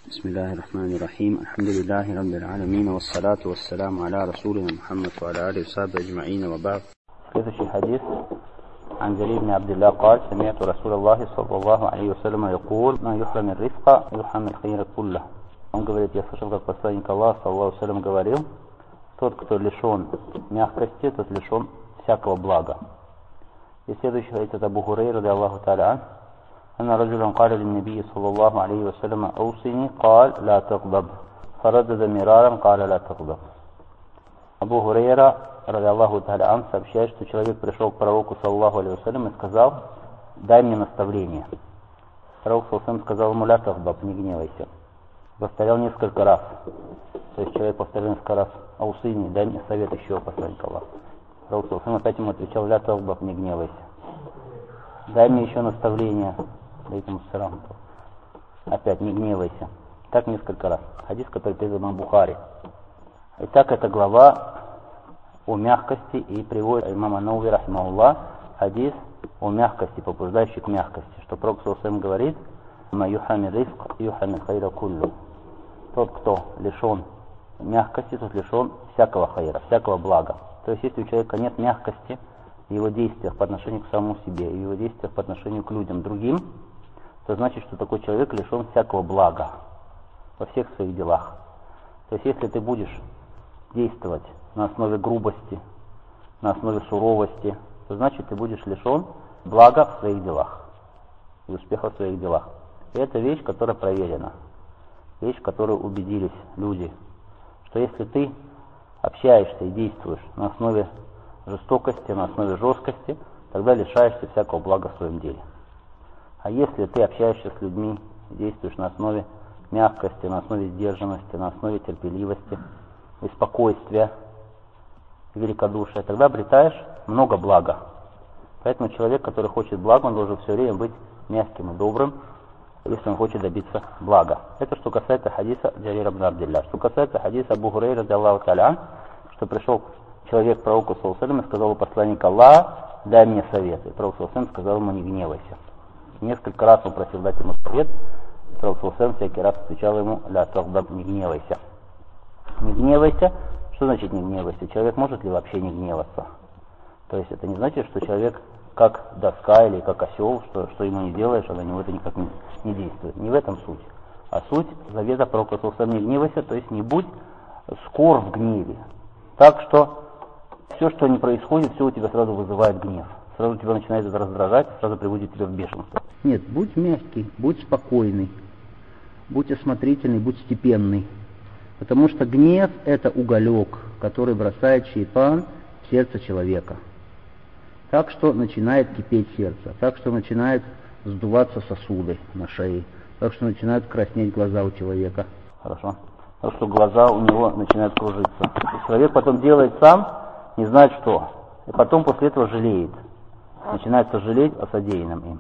بسم الله الرحمن الرحيم. الحمد لله رب العالمين والصلاة والسلام على رسولنا محمد وعلى آله وصحبه أجمعين وبعد. Следующий хадис. عن جرير بن عبد الله قال سمعت رسول الله صلى الله عليه وسلم يقول ما يحرم الرفق يحرم الخير كله. Он говорит, я слышал, как посланник Аллаха саллаллаху алейхи ва саллям говорил, тот, кто лишен мягкости, тот лишен всякого блага. И следующий хадис от Абу Хурайры радиаллаху та'аля أن رجلا قال للنبي صلى الله عليه وسلم أوصني قال لا تغضب فردد مرارا قال لا تغضب. Абу Хурайра радиаллаху та'аля сообщает, что человек пришел к пророку саллаллаху алейхи ва саллям и сказал: дай мне наставление. Пророк саллаллаху алейхи ва саллям сказал ему: ля тагдаб, не гневайся. Повторял несколько раз. То есть человек повторял несколько раз: аусини, дай мне совет еще, посланник Аллаха. Пророк саллаллаху алейхи ва саллям опять ему отвечал: ля тагдаб, не гневайся. Дай мне еще наставление. Опять не гневайся. Так несколько раз. Хадис, который передан имам Бухари. Итак, эта глава о мягкости, и приводит имам ан-Навави рахимахуллах хадис о мягкости, побуждающий к мягкости. Что Пророк саллаллаху алейхи ва саллям говорит: ма юхами рифк юхами хайра куллю. Тот, кто лишен мягкости, тот лишен всякого хайра, всякого блага. То есть, если у человека нет мягкости в его действиях по отношению к самому себе, и в его действиях по отношению к людям, другим, то значит, что такой человек лишен всякого блага во всех своих делах. То есть, если ты будешь действовать на основе грубости, на основе суровости, то значит, ты будешь лишен блага в своих делах и успеха в своих делах. И это вещь, которая проверена, вещь, в которой убедились люди, что если ты общаешься и действуешь на основе жестокости, на основе жесткости, тогда лишаешься всякого блага в своем деле. А если ты общаешься с людьми, действуешь на основе мягкости, на основе сдержанности, на основе терпеливости и спокойствия, великодушия, тогда обретаешь много блага. Поэтому человек, который хочет блага, он должен все время быть мягким и добрым, если он хочет добиться блага. Это что касается хадиса Джарира ибн Абдилля. Что касается хадиса Абу Хурайры радиаллаху та'аля, что пришел человек к пророку саллаллаху алейхи ва саллям и сказал: посланник Аллаха, дай мне совет. И пророк саллаллаху алейхи ва саллям сказал ему: не гневайся. Несколько раз он просил дать ему совет. Пророк саллаллаху алейхи ва саллям всякий раз отвечал ему: ля тагдаб, не гневайся. Не гневайся. Что значит не гневайся? Человек может ли вообще не гневаться? То есть это не значит, что человек как доска или как осел, что ему не делаешь, а на него это никак не действует. Не в этом суть. А суть завета пророка саллаллаху алейхи ва саллям: не гневайся, то есть не будь скор в гневе. Так что все, что не происходит, все у тебя сразу вызывает гнев. Сразу тебя начинает это раздражать, сразу приводит тебя в бешенство. Нет, будь мягкий, будь спокойный, будь осмотрительный, будь степенный. Потому что гнев — это уголек, который бросает шейтан в сердце человека. Так что начинает кипеть сердце, так что начинают сдуваться сосуды на шее, так что начинают краснеть глаза у человека. Хорошо? Так что глаза у него начинают кружиться. И человек потом делает сам, не знает что. И потом после этого жалеет. Начинает сожалеть о содеянном им.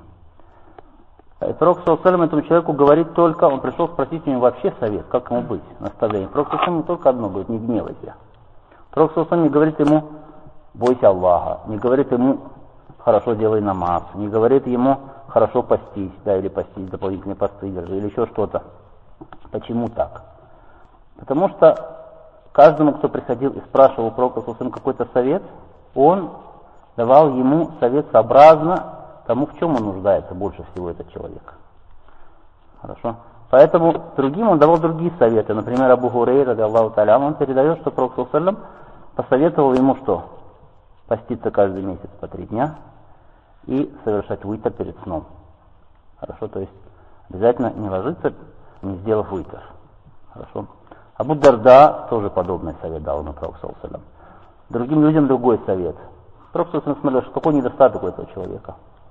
И пророк саллаллаху алейхи ва саллям этому человеку говорит только, он пришел спросить у него вообще совет, как ему быть, наставление. Пророк саллаллаху алейхи ва саллям только одно говорит: не гневайся. Пророк саллаллаху алейхи ва саллям не говорит ему: бойся Аллаха, не говорит ему: хорошо делай намаз, не говорит ему: хорошо постись, да, или постись, дополнительные посты держи, или еще что-то. Почему так? Потому что каждому, кто приходил и спрашивал у пророка саллаллаху алейхи ва саллям какой-то совет, он давал ему совет сообразно тому, в чем он нуждается больше всего этот человек. Хорошо? Поэтому другим он давал другие советы. Например, Абу Хурайра радиаллаху та'аля, он передает, что пророк саллаллаху алейхи ва саллям посоветовал ему что? Поститься каждый месяц по 3 дня и совершать витр перед сном. Хорошо? То есть обязательно не ложиться, не сделав витр. Хорошо? Абу Дарда тоже подобный совет дал ему пророк саллаллаху алейхи ва саллям. Другим людям другой совет. Пророк саллаллаху алейхи ва саллям смотрел, что какой недостаток у этого человека.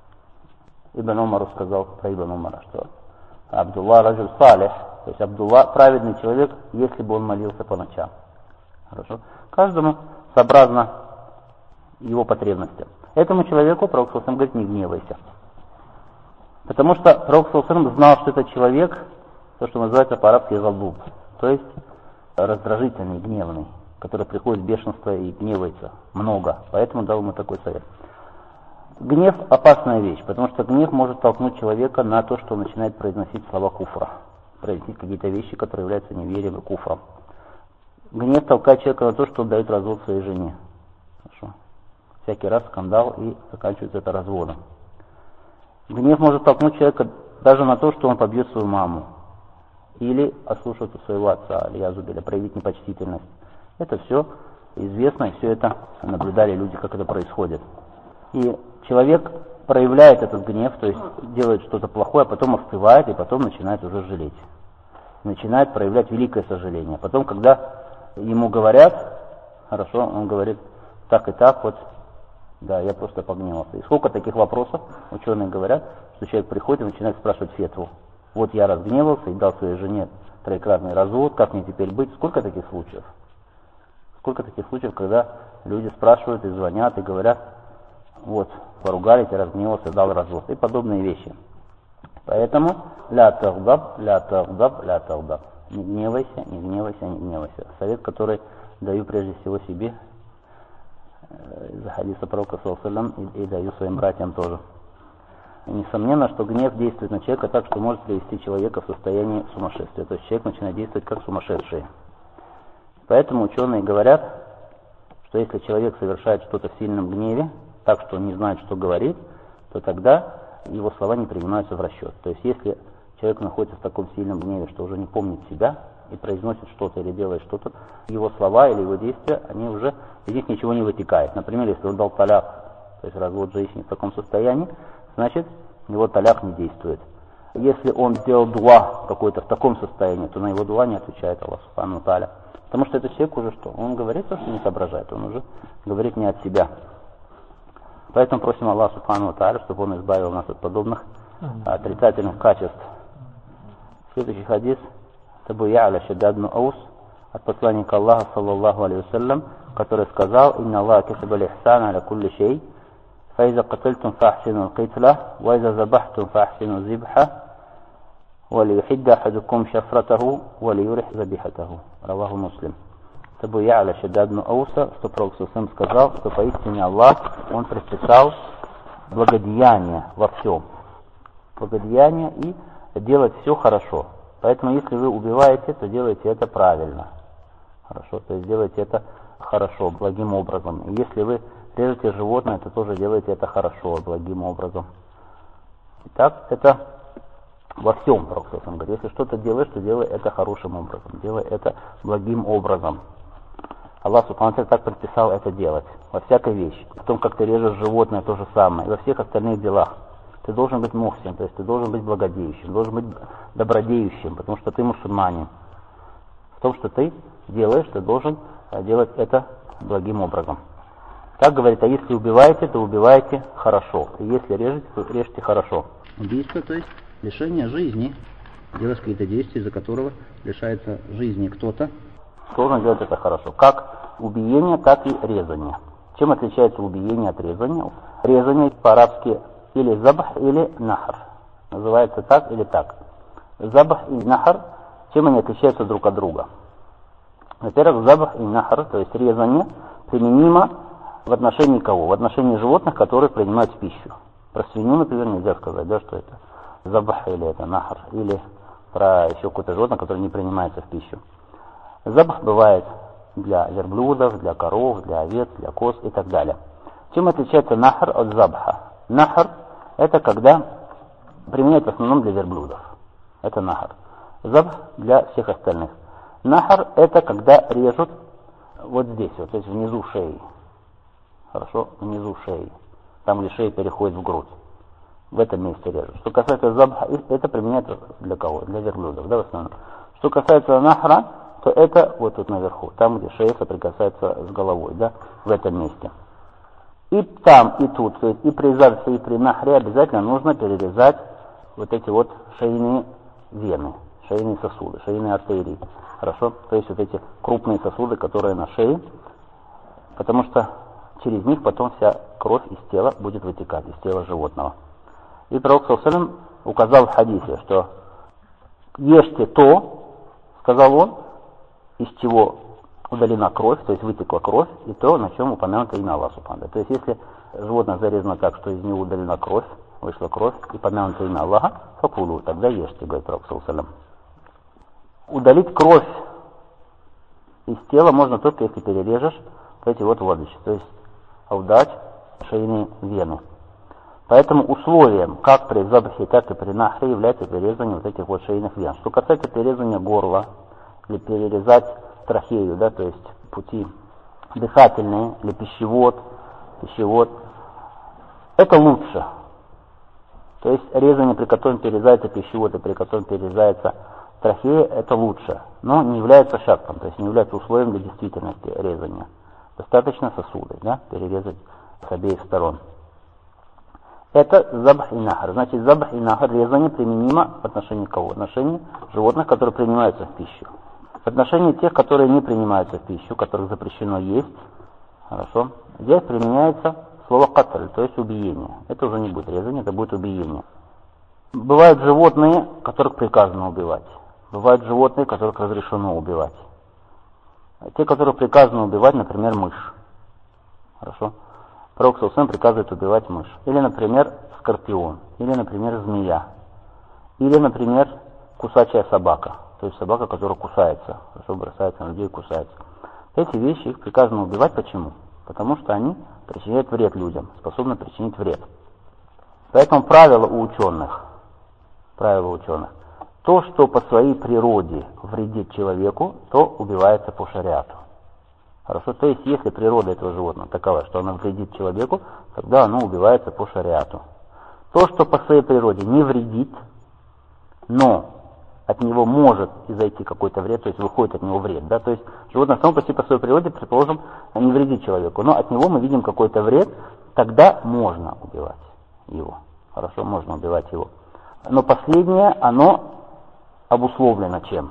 Ибн Умар сказал про Ибн Умара, что Абдулла раджуль салих, то есть Абдулла праведный человек, если бы он молился по ночам. Хорошо? Каждому сообразно его потребностям. Этому человеку пророк саллаллаху алейхи ва саллям говорит: не гневайся. Потому что пророк саллаллаху алейхи ва саллям знал, что этот человек, то, что называется по-арабски галбуб, то есть раздражительный, гневный, который приходит в бешенство и гневается много. Поэтому дал ему такой совет. Гнев — опасная вещь, потому что гнев может толкнуть человека на то, что он начинает произносить слова куфра. произносить какие-то вещи, которые являются неверием и куфром. Гнев толкает человека на то, что он дает развод своей жене. Хорошо. Всякий раз скандал, и заканчивается это разводом. Гнев может толкнуть человека даже на то, что он побьет свою маму. Или ослушаться своего отца, или проявить непочтительность. Это все известно, и все это наблюдали люди, как это происходит. И человек проявляет этот гнев, то есть делает что-то плохое, а потом остывает, и потом начинает уже жалеть. Начинает проявлять великое сожаление. Потом, когда ему говорят, хорошо, он говорит, так и так, вот, да, я просто погневался. И сколько таких вопросов ученые говорят, что человек приходит и начинает спрашивать фетву. Вот я разгневался и дал своей жене троекратный развод, как мне теперь быть? Сколько таких случаев? Сколько таких случаев, когда люди спрашивают и звонят и говорят, вот, поругались, я разгневался, дал развод. И подобные вещи. Поэтому ля тагдаб, ля тагдаб, ля тагдаб. Не гневайся, не гневайся, не гневайся. Совет, который даю прежде всего себе, из хадиса пророка саллаллаху и даю своим братьям тоже. И несомненно, что гнев действует на человека так, что может привести человека в состояние сумасшествия. То есть человек начинает действовать как сумасшедший. Поэтому ученые говорят, что если человек совершает что-то в сильном гневе, так что он не знает, что говорит, то тогда его слова не принимаются в расчет. То есть если человек находится в таком сильном гневе, что уже не помнит себя и произносит что-то или делает что-то, его слова или его действия, они уже, из них ничего не вытекает. Например, если он дал таляк, то есть развод женщине в таком состоянии, значит, его таляк не действует. Если он сделал дуа какой-то в таком состоянии, то на его дуа не отвечает Аллах субхану та'аля. Потому что этот человек уже что? Он говорит то, что не соображает, он уже говорит не от себя. Поэтому просим Аллаха субхану та'аля, чтобы он избавил нас от подобных отрицательных качеств. Следующий хадис. Абу Я'ля Шаддад ибн Аус от посланника Аллаха саллаллаху алейхи вассалям, который сказал: «Инна Аллаха катаба аль-ихсана аля кулли шей, фаиза катальтум фахсину аль-китла, ваиза забахтум фахсину зибха, валиюхидда ахадукум шафратаху, валиюрих забихатаху». Раваху Муслим. Абу Я'ля Шаддад ибн Ауса, что пророк саллаллаху сказал, что поистине Аллах, он предписал благодеяние во всем. Благодеяние и делать все хорошо. Поэтому, если вы убиваете, то делайте это правильно. Хорошо, то есть делайте это хорошо, благим образом. И если вы режете животное, то тоже делайте это хорошо, благим образом. Итак, это во всем, пророк саллаллаху говорит. Если что-то делаешь, то делай это хорошим образом, делай это благим образом. Аллах субхану ва тааля так предписал это делать, во всякой вещи. Потом, как ты режешь животное, то же самое, и во всех остальных делах. Ты должен быть мухсин, то есть ты должен быть благодеющим, должен быть добродеющим, потому что ты мусульманин. В том, что ты делаешь, ты должен делать это благим образом. Так говорит, а если убиваете, то убиваете хорошо. И если режете, то режьте хорошо. Убийство, то есть лишение жизни. Делаешь какие-то действия, из-за которого лишается жизни кто-то. Должен делать это хорошо. Как убиение, так и резание. Чем отличается убиение от резания? Резание по-арабски или забах, или нахр. Называется так или так. Забах и нахр, чем они отличаются друг от друга? Во-первых, забах и нахр, то есть резание, применимо в отношении кого? В отношении животных, которые принимают в пищу. Про свинью, например, нельзя сказать, да, что это забах или это нахр, или про еще какое-то животное, которое не принимается в пищу. Забах бывает для верблюдов, для коров, для овец, для коз и так далее. Чем отличается нахр от забха? Нахр — это когда применяют в основном для верблюдов. Это нахр. Забх для всех остальных. Нахр — это когда режут вот здесь, вот, то есть внизу шеи. Хорошо? Внизу шеи. Там, где шея переходит в грудь. В этом месте режут. Что касается забха, это применяется для кого? Для верблюдов, да, в основном. Что касается нахра, то это вот тут наверху, там, где шея соприкасается с головой, да, в этом месте. И там, и тут, то есть и при забхе, и при нахре обязательно нужно перерезать вот эти вот шейные вены, шейные сосуды, шейные артерии. Хорошо? То есть вот эти крупные сосуды, которые на шее, потому что через них потом вся кровь из тела будет вытекать, из тела животного. И пророк саллаллаху алейхи ва саллям указал в хадисе, что ешьте то, сказал он, из чего удалена кровь, то есть вытекла кровь, и то, на чем упомянуто имя Аллаха субхану ва тааля. То есть если животное зарезано так, что из него удалена кровь, вышла кровь, и упомянуто имя Аллаха, факулу, тогда ешьте, говорит пророк саллаллаху алейхи ва саллям. Удалить кровь из тела можно только если перережешь эти вот водочки, то есть удать шейные вены. Поэтому условием как при забахе, так и при нахре является перерезание вот этих вот шейных вен. Что касается перерезания горла, или перерезать трахею, да, то есть пути дыхательные, или пищевод, это лучше. То есть резание, при котором перерезается пищевод и при котором перерезается трахея, это лучше, но не является шартом, то есть не является условием для действительности резания. Достаточно сосуды, да, перерезать с обеих сторон. Это забх и нахр. Значит, забх и нахр резание применимо в отношении кого? В отношении животных, которые принимаются в пищу. В отношении тех, которые не принимаются в пищу, которых запрещено есть, хорошо, здесь применяется слово катль, то есть убиение. Это уже не будет резание, это будет убиение. Бывают животные, которых приказано убивать. Бывают животные, которых разрешено убивать. Те, которых приказано убивать, например, мышь. Хорошо. Пророк ﷺ приказывает убивать мышь. Или, например, скорпион. Или, например, змея. Или, например, кусачая собака. То есть собака, которая кусается. Хорошо, бросается на людей и кусается. Эти вещи их приказано убивать. Почему? Потому что они причиняют вред людям. Способны причинить вред. Поэтому правило у ученых. То, что по своей природе вредит человеку, то убивается по шариату. Хорошо, то есть если природа этого животного такова, что оно вредит человеку, тогда оно убивается по шариату. То, что по своей природе не вредит, но от него может изойти какой-то вред, то есть выходит от него вред, да, то есть животное само по себе по своей природе, предположим, не вредит человеку, но от него мы видим какой-то вред, тогда можно убивать его. Хорошо, можно убивать его. Но последнее, оно обусловлено чем?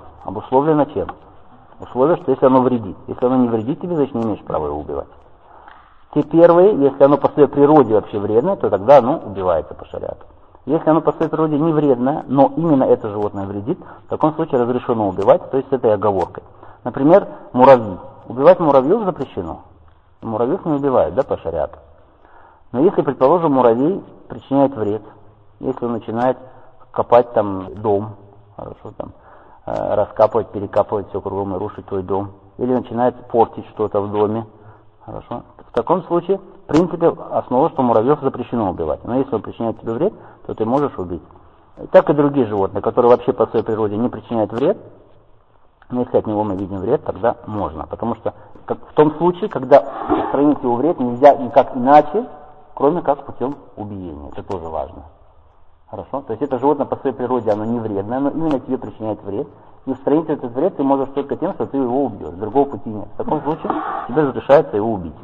Условие, что если оно вредит. Если оно не вредит тебе, значит не имеешь права его убивать. Те первые, если оно по своей природе вообще вредное, то тогда оно убивается по шариату. Если оно по своей природе не вредное, но именно это животное вредит, в таком случае разрешено убивать, то есть с этой оговоркой. Например, муравьи. Убивать муравьев запрещено. Муравьев не убивают, да, по шариату. Но если, предположим, муравей причиняет вред, если он начинает копать там дом, хорошо, там, раскапывать, перекапывать все кругом и рушить твой дом, или начинает портить что-то в доме, хорошо. В таком случае, в принципе, основа, что муравьев запрещено убивать. Но если он причиняет тебе вред, то ты можешь убить. Так и другие животные, которые вообще по своей природе не причиняют вред, но если от него мы видим вред, тогда можно. Потому что в том случае, когда устранить его вред нельзя никак иначе, кроме как путем убиения. Это тоже важно. Хорошо? То есть это животное по своей природе, оно не вредное, но именно тебе причиняет вред. И устранить этот вред ты можешь только тем, что ты его убьешь. Другого пути нет. В таком случае тебе разрешается его убить.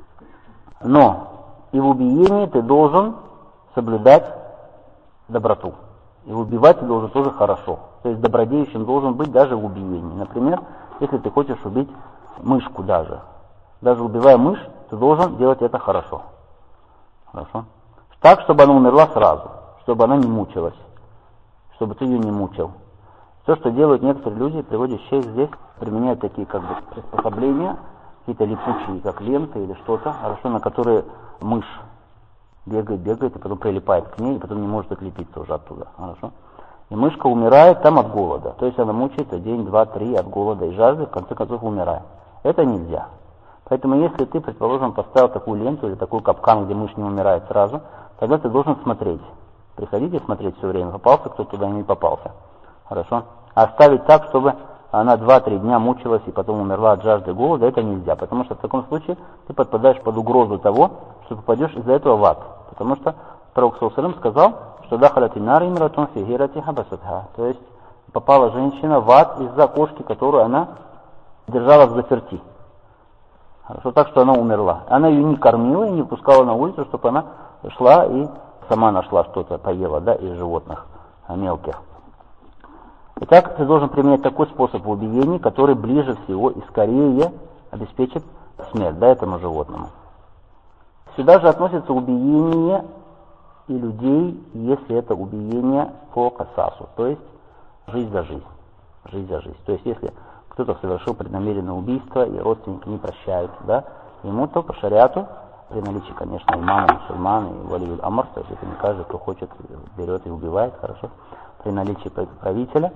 Но и в убиении ты должен соблюдать доброту. И убивать ты должен тоже хорошо. То есть добродеющим должен быть даже в убиении. Например, если ты хочешь убить мышку даже убивая мышь, ты должен делать это хорошо. Хорошо? Так, чтобы она умерла сразу. Чтобы она не мучилась, чтобы ты ее не мучил. То, что делают некоторые люди, приводят шейх здесь, применяют такие как бы приспособления, какие-то липучие, как ленты или что-то, хорошо, на которые мышь бегает, и потом прилипает к ней, и потом не может отлепиться уже оттуда, хорошо. И мышка умирает там от голода, то есть она мучается день, два, три от голода и жажды, в конце концов умирает. Это нельзя. Поэтому если ты, предположим, поставил такую ленту или такой капкан, где мышь не умирает сразу, тогда ты должен смотреть. Приходите смотреть все время, попался кто туда, не попался. Хорошо? А оставить так, чтобы она 2-3 дня мучилась и потом умерла от жажды и голода, это нельзя. Потому что в таком случае ты подпадаешь под угрозу того, что попадешь из-за этого в ад. Потому что Пророк ﷺ сказал, что дахалят инар имратун фи гирати хабасатха. То есть попала женщина в ад из-за кошки, которую она держала в заперти. Хорошо, так что она умерла. Она ее не кормила и не пускала на улицу, чтобы она шла и сама нашла что-то, поела, да, из животных мелких. Итак, ты должен применять такой способ убиения, который ближе всего и скорее обеспечит смерть, да, этому животному. Сюда же относится убиение и людей, если это убиение по касасу, то есть жизнь за жизнь. То есть если кто-то совершил преднамеренное убийство и родственники не прощают, да, ему то по шариату, при наличии, конечно, имама, мусульман и валиюль амр, то есть это не каждый, кто хочет, берет и убивает, хорошо, при наличии правителя,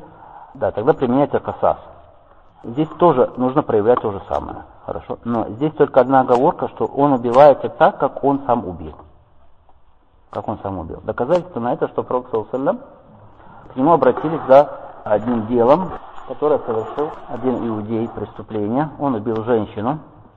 да, тогда применяется касас. Здесь тоже нужно проявлять то же самое. Хорошо. Но здесь только одна оговорка, что он убивается так, как он сам убил. Как он сам убил. Доказательство на это, что Пророк саллаллаху алейхи ва саллям, к нему обратились за одним делом, которое совершил один иудей преступление. Он убил женщину.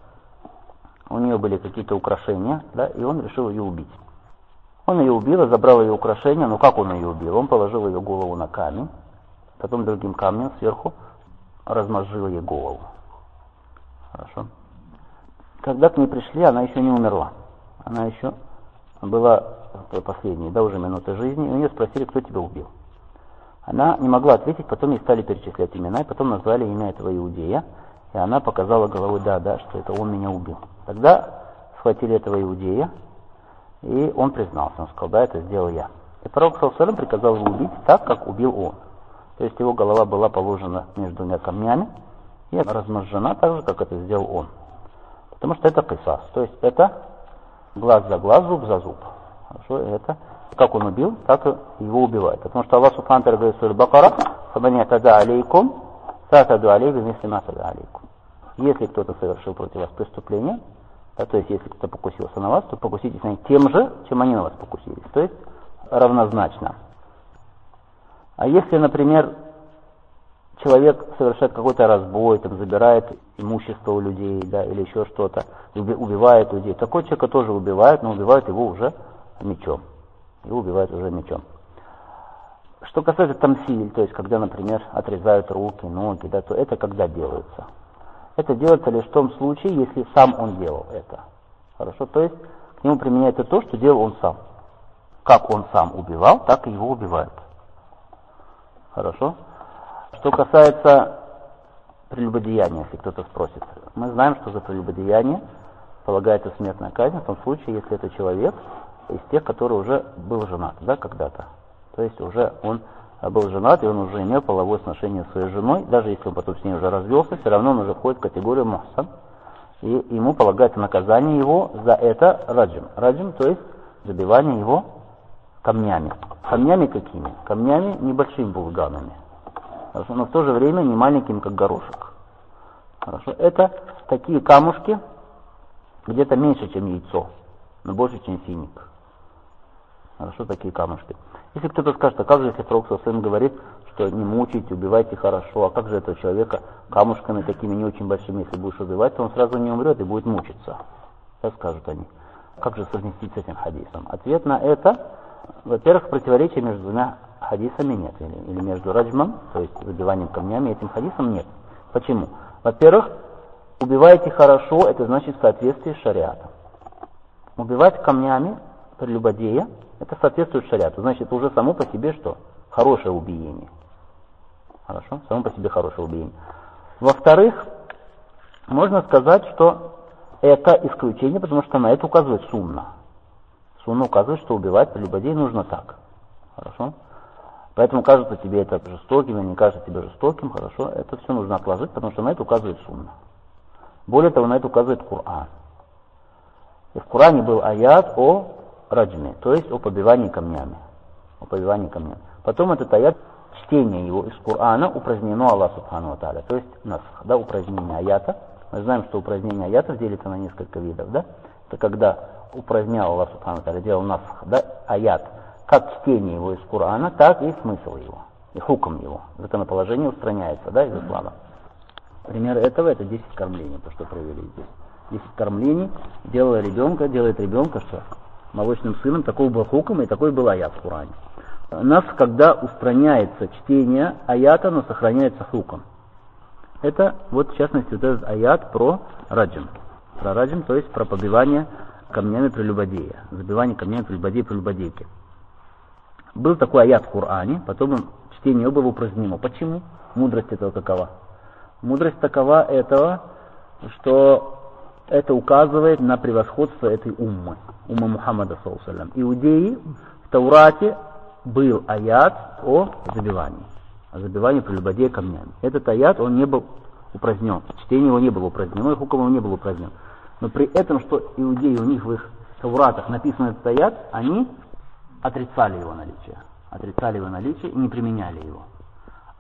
У нее были какие-то украшения, да, и он решил ее убить. Он ее убил, забрал ее украшения. Но как он ее убил? Он положил ее голову на камень, потом другим камнем сверху размозжил ей голову. Хорошо. Когда к ней пришли, она еще не умерла. Она еще была в последние, да, уже минуты жизни. И у нее спросили, кто тебя убил. Она не могла ответить, потом ей стали перечислять имена, и потом назвали имя этого иудея. И она показала головой, да, что это он меня убил. Тогда схватили этого иудея, и он признался. Он сказал, да, это сделал я. И Пророк саллаллаху алейхи ва саллям приказал его убить так, как убил он. То есть его голова была положена между двумя камнями и размозжена так же, как это сделал он. Потому что это кисас. То есть это глаз за глаз, зуб за зуб. Хорошо, это как он убил, так и его убивают. Потому что Аллах субхану ва тааля говорит в суре Бакара: «Фаман ятада алейкум, фатаду алейхи бимисли ма тада алейкум». Если кто-то совершил против вас преступление, да, то есть если кто-то покусился на вас, то покуситесь на них тем же, чем они на вас покусились. То есть равнозначно. А если, например, человек совершает какой-то разбой, там, забирает имущество у людей, да, или еще что-то, убивает людей, такой человека тоже убивают, но убивают его уже мечом. Его убивают уже мечом. Что касается тамсиль, то есть когда, например, отрезают руки, ноги, да, то это когда делается? Это делается лишь в том случае, если сам он делал это. Хорошо? То есть к нему применяется то, что делал он сам. Как он сам убивал, так и его убивают. Хорошо? Что касается прелюбодеяния, если кто-то спросит. Мы знаем, что за прелюбодеяние полагается смертная казнь в том случае, если это человек из тех, который уже был женат, да, когда-то. То есть уже он был женат, и он уже имел половое сношение с своей женой, даже если он потом с ней уже развелся, все равно он уже входит в категорию мухсан. И ему полагается наказание его за это раджим. Раджим, то есть забивание его камнями. Камнями какими? Камнями небольшими булганами. Хорошо? Но в то же время не маленькими, как горошек. Хорошо? Это такие камушки, где-то меньше, чем яйцо, но больше, чем финик. Хорошо, такие камушки. Если кто-то скажет, а как же, если Пророк саллаллаху алейхи ва саллям говорит, что не мучайте, убивайте хорошо, а как же этого человека камушками такими не очень большими, если будешь убивать, то он сразу не умрет и будет мучиться. Так скажут они. Как же совместить с этим хадисом? Ответ на это: во-первых, противоречия между двумя хадисами нет. Или между раджмом, то есть забиванием камнями, и этим хадисом нет. Почему? Во-первых, убивайте хорошо, это значит в соответствии с шариатом. Убивать камнями прелюбодея, это соответствует шариату. Значит, уже само по себе что? Хорошее убиение. Хорошо? Само по себе хорошее убиение. Во-вторых, можно сказать, что это исключение, потому что на это указывает сунна. Сунна указывает, что убивать прелюбодея нужно так. Хорошо? Поэтому кажется тебе это жестоким, или не кажется тебе жестоким, хорошо? Это все нужно отложить, потому что на это указывает сунна. Более того, на это указывает Коран. И в Коране был аят о раджме, то есть о побивании камнями. О побивании камнями. Потом этот аят, чтение его из Корана упразднено Аллах субхану ва тааля, то есть насх, да, упразднение аята. Мы знаем, что упразднение аятов делится на несколько видов, да? Это когда упразднял Аллах субхану ва тааля, делал насх, да, аят, как чтение его из Корана, так и смысл его, и хукм его, законоположение устраняется, да, из ислама. Пример этого — это 10 кормлений, то, что провели здесь. 10 кормлений делает ребенка, что молочным сыном, такой был хукм и такой был аят в Коране. Нас, когда устраняется чтение аята, но сохраняется хукм. Это вот в частности вот этот аят про раджим. Про раджим, то есть про побивание камнями прелюбодея. Забивание камнями прелюбодейки. Был такой аят в Коране, потом чтение его было упразднено. Почему? Мудрость этого какова? Мудрость такова этого, что это указывает на превосходство этой уммы Мухаммада саллаллаху алейхи ва саллям. Иудеи в Таурате был аят о забивании прелюбодея камнями. Этот аят, он не был упразднен, чтение его не было упразднено, и хукм его не был упразднен. Но при этом, что иудеи, у них в их Тауратах написан этот аят, они отрицали его наличие и не применяли его.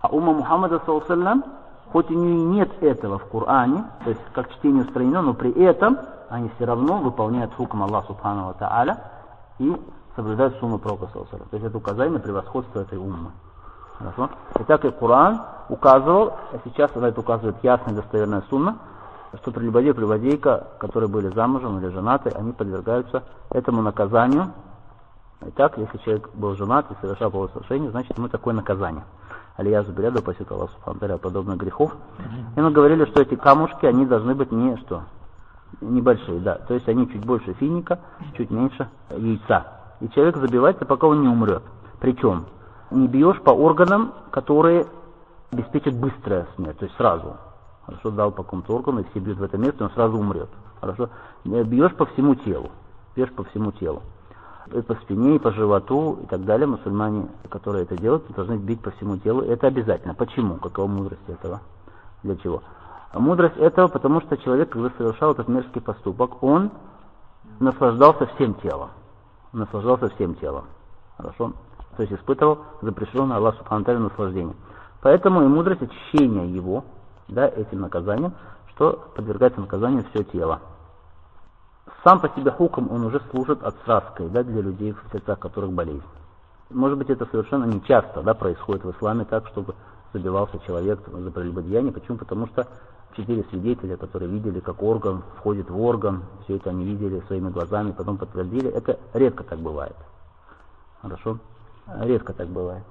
А умма Мухаммада, саллаллаху, хоть у нее нет этого в Коране, то есть как чтение устранено, но при этом они все равно выполняют хукм Аллаха Субхану ва Тааля и соблюдают сунну пророка, саллаллаху. То есть это указание на превосходство этой уммы. Хорошо? Итак, и Коран указывал, а сейчас это указывает ясная достоверная сунна, что прелюбодей и прелюбодейка, которые были замужем или женаты, они подвергаются этому наказанию. Итак, если человек был женат и совершал половое сношение, значит ему такое наказание. Алия Зубиряда посет Аллах Субхану ва Тааля подобных грехов. И мы говорили, что эти камушки, они должны быть небольшие, да. То есть они чуть больше финика, чуть меньше яйца. И человек забивается, пока он не умрет. Причем не бьешь по органам, которые обеспечат быструю смерть, то есть сразу. Хорошо, дал по какому-то органу, и все бьют в это место, он сразу умрет. Хорошо, бьешь по всему телу. Бьешь по всему телу. И по спине, и по животу, и так далее. Мусульмане, которые это делают, должны бить по всему телу. Это обязательно. Почему? Какова мудрость этого? Для чего? А мудрость этого, потому что человек, когда совершал этот мерзкий поступок, он наслаждался всем телом. Наслаждался всем телом. Хорошо? То есть испытывал запрещенное Аллаху Субхану ва Тааля наслаждение. Поэтому и мудрость очищения его, да, этим наказанием, что подвергается наказанию все тело. Сам по себе хукм, он уже служит отсразкой, да, для людей, в сердцах которых болезнь. Может быть, это совершенно не часто, да, происходит в исламе так, чтобы забивался человек за прелюбодеяние. Почему? Потому что 4 свидетеля, которые видели, как орган входит в орган, все это они видели своими глазами, потом подтвердили. Это редко так бывает. Хорошо? Редко так бывает.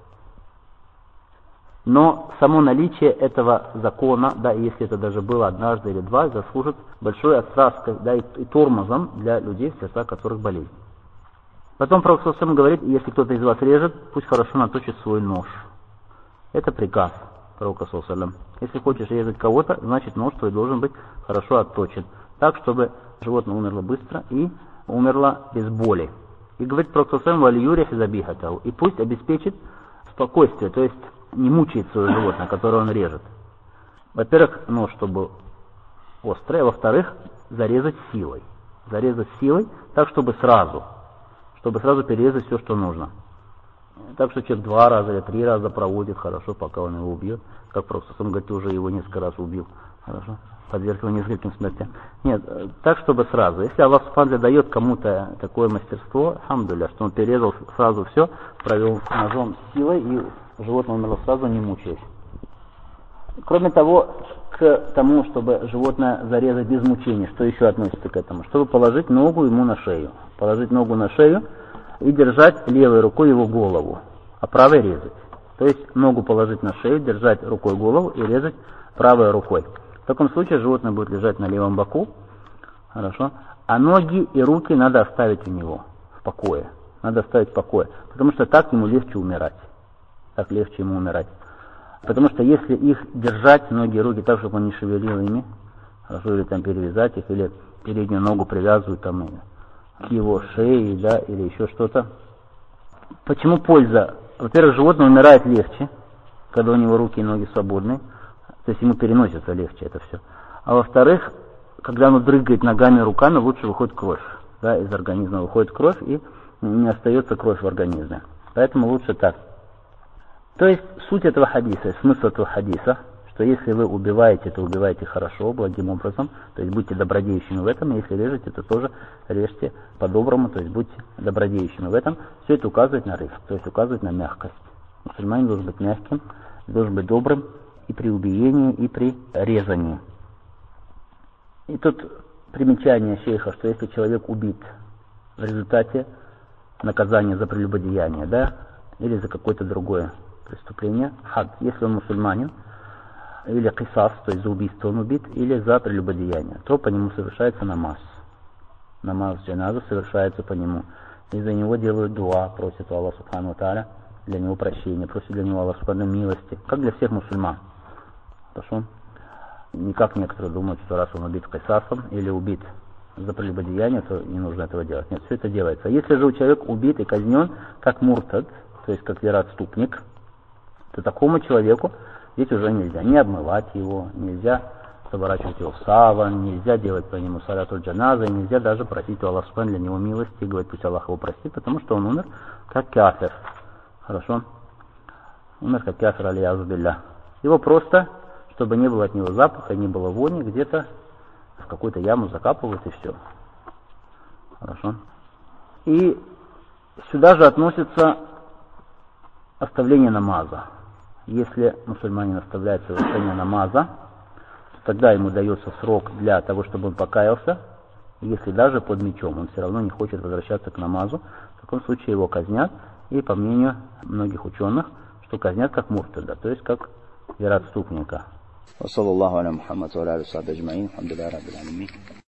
Но само наличие этого закона, да, если это даже было однажды или два, заслужит большой отсразкой, да, и тормозом для людей, в сердцах которых болезнь. Потом Пророк ﷺ говорит, если кто-то из вас режет, пусть хорошо наточит свой нож. Это приказ Пророка ﷺ. Если хочешь резать кого-то, значит нож твой должен быть хорошо отточен, так, чтобы животное умерло быстро и умерло без боли. И говорит Пророк ﷺ, «Валь-юрих забихатау», и пусть обеспечит спокойствие, то есть не мучает свое животное, которое он режет. Во-первых, нож, чтобы острый, а во-вторых, зарезать силой. Зарезать силой, так, чтобы сразу перерезать все, что нужно. Так что человек 2 раза или 3 раза проводит хорошо, пока он его убьет. Как просто он говорит, ты уже его несколько раз убил. Хорошо, подверг его нескольким смертям. Нет, так, чтобы сразу. Если Аллах Субхану дает кому-то такое мастерство, алхамдулилля, что он перерезал сразу все, провел ножом силой и животное умерло сразу, не мучаясь. Кроме того, к тому, чтобы животное зарезать без мучения, что еще относится к этому? Чтобы положить ногу ему на шею. Положить ногу на шею и держать левой рукой его голову, а правой резать. То есть ногу положить на шею, держать рукой голову и резать правой рукой. В таком случае животное будет лежать на левом боку, хорошо, а ноги и руки надо оставить у него в покое. Надо оставить в покое, потому что так ему легче умирать. Так легче ему умирать. Потому что если их держать, ноги и руки так, чтобы он не шевелил ими, хорошо, или там перевязать их, или переднюю ногу привязывают там к его шее, да, или еще что-то. Почему польза? Во-первых, животное умирает легче, когда у него руки и ноги свободны, то есть ему переносится легче это все. А во-вторых, когда оно дрыгает ногами и руками, лучше выходит кровь, да, из организма выходит кровь и не остается кровь в организме. Поэтому лучше так. То есть суть этого хадиса, смысл этого хадиса, что если вы убиваете, то убиваете хорошо, благим образом, то есть будьте добродеющими в этом, и если режете, то тоже режьте по-доброму, то есть будьте добродеющими в этом. Все это указывает на рифк, то есть указывает на мягкость. Мусульманин должен быть мягким, должен быть добрым и при убиении, и при резании. И тут примечание шейха, что если человек убит в результате наказания за прелюбодеяние, да, или за какое-то другое преступление, хад, если он мусульманин, или кисас, то есть за убийство он убит, или за прелюбодеяние, то по нему совершается намаз. Намаз джаназа совершается по нему. И за него делают дуа, просят у Аллаха Субхану ва Тааля для него прощения, просят для него Аллаха Субхану милости, как для всех мусульман. Хорошо? Не как некоторые думают, что раз он убит кисасом или убит за прелюбодеяние, то не нужно этого делать. Нет, все это делается. Если же человек убит и казнен как муртад, то есть как вероотступник, то такому человеку здесь уже нельзя не обмывать его, нельзя заворачивать его в саван, нельзя делать по нему салятуль джаназа, нельзя даже просить у Аллаха Субхану для него милости и говорить, пусть Аллах его простит, потому что он умер как кафир. Хорошо? умер как кафир, алейязу билля. Его просто, чтобы не было от него запаха, не было вони, где-то в какую-то яму закапывают и все. Хорошо. И сюда же относится оставление намаза. Если мусульманин оставляет совершение намаза, тогда ему дается срок для того, чтобы он покаялся. Если даже под мечом он все равно не хочет возвращаться к намазу, в таком случае его казнят. И по мнению многих ученых, что казнят как муртада, то есть как вероотступника.